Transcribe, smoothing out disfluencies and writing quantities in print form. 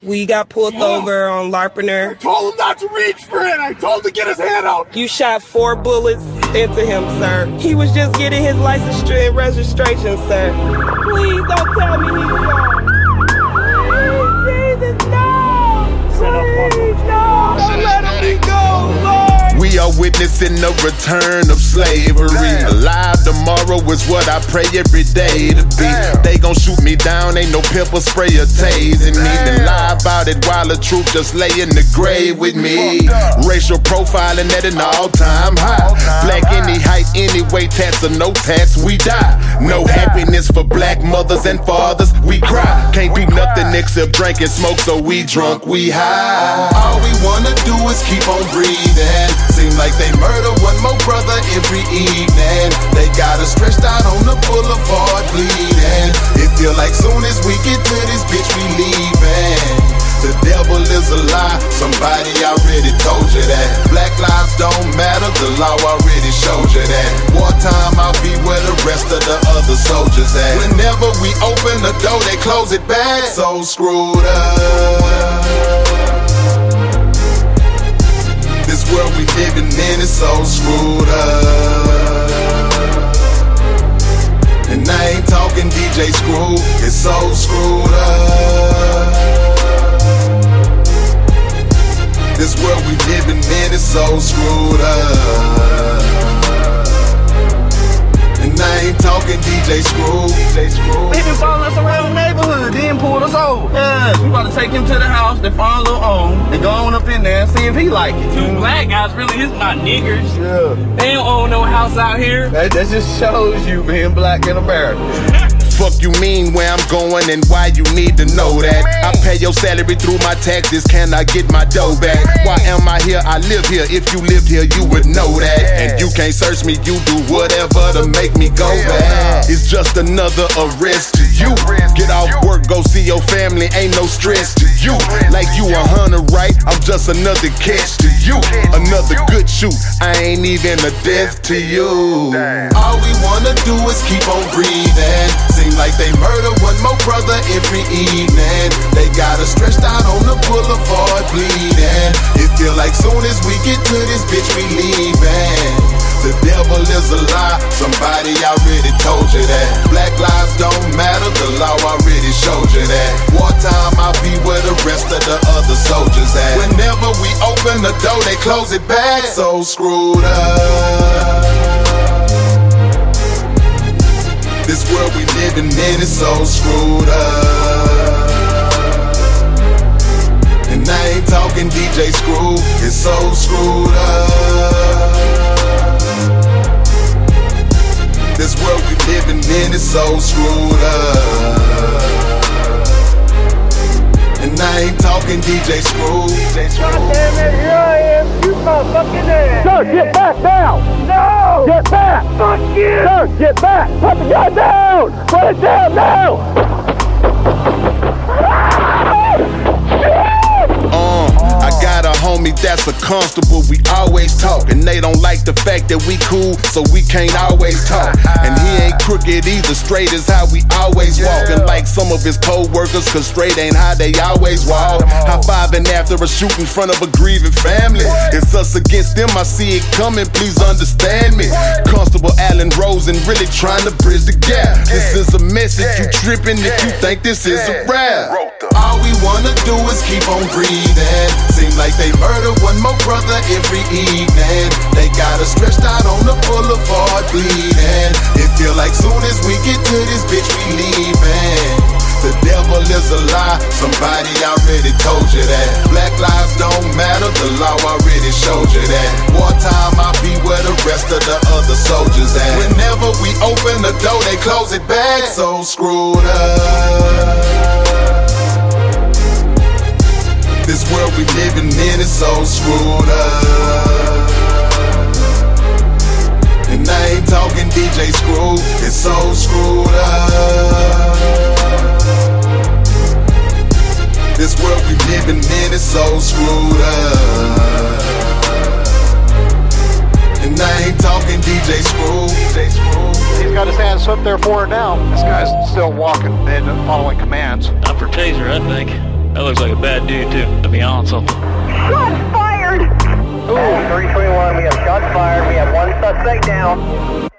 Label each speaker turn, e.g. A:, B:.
A: We got pulled over on Larpener.
B: I told him not to reach for it. I told him to get his hand out.
A: You shot 4 bullets into him, sir. He was just getting his license and registration, sir. Please don't tell me he's wrong. Please, Jesus, no! Please, no! Don't let him go, Lord!
C: We are witnessing the return of slavery. Alive tomorrow is what I pray every day to be. They gon' shoot me down, ain't no pepper spray or tasing me. Then lie about it while the truth just lay in the grave with me. Racial profiling at an all-time high. Black any height, any weight, tax or no tax, we die. No happiness for black mothers and fathers, we cry. Can't do nothing except drink and smoke, so we drunk, we high. All we wanna do is keep on breathing. Seem like they murder one more brother every evening. They got us stretched out on the boulevard bleeding. It feel like soon as we get to this bitch we leaving. The devil is a lie, somebody already told you that. Black lives don't matter, the law already showed you that. Wartime I'll be where the rest of the other soldiers at. Whenever we open the door they close it back. So screwed up. This world we living in is so screwed up. And I ain't talking DJ Screw, it's so screwed up. This world we living in is so screwed up. And I ain't talking DJ Screw.
D: They been following us around the neighborhood, then pulled us over. Yeah, we about to take him to the house, they find a little own, they go on up in there and see if he like it.
E: 2 black guys really is not niggers.
D: Yeah.
E: They don't own no house out here.
D: That just shows you being black in America.
C: Fuck you mean where I'm going and why you need to know that. I pay your salary through my taxes, can I get my dough back? Why am I here? I live here. If you lived here, you would know that. And you can't search me, you do whatever to make me go back. It's just another arrest to you. Get off work, go see your family, ain't no stress to you. Like you 100 right, I'm just another catch to you. Another good shoot, I ain't even a death to you. All we wanna do is keep on breathing. Seem like they murder one more brother every evening. They got us stretched out on the boulevard bleeding. It feel like soon as we get to this bitch we leaving. The devil is a lie, somebody already told you that. Black lives don't matter, the law already showed you that. Wartime I'll be where the rest of the other soldiers at. Whenever we open the door they close it back. So screwed up. This world we living in is so screwed up. And I ain't talking DJ Screw, it's so screwed up. This world we living in is so screwed up. And I ain't talking DJ Screw.
B: God damn it, here I am. You motherfucking ass.
F: Sir, get back down.
B: No!
F: Get back.
B: Fuck you!
F: Sir, get back. Put the gun down. Put it down now.
C: I got a homie that's a constable, we always talk. And they don't like the fact that we cool, so we can't always talk. And he ain't crooked either, straight is how we always walk. And like some of his co-workers, cause straight ain't how they always walk. High-fiving after a shoot in front of a grieving family. It's us against them, I see it coming, please understand me. Constable Allen Rosen really trying to bridge the gap. This is a message, you tripping if you think this is a rap. All we wanna do is keep on breathing. Seem like they murder one more brother every evening. They got us stretched out on the boulevard bleeding. It feel like soon as we get to this bitch we leaving. The devil is a lie, somebody already told you that. Black lives don't matter, the law already showed you that. Wartime I'll be where the rest of the other soldiers at. Whenever we open the door they close it back. So screwed up. This world we living in is so screwed up. And I ain't talking DJ Screw, it's so screwed up. This world we living in is so screwed up. And I ain't talking DJ Screw.
F: He's got his hands up there for it now. This guy's still walking and following commands.
E: Not for taser, I think. That looks like a bad dude too, to be honest with you.
F: Shots fired!
B: 321, we have shots fired. We have one suspect down.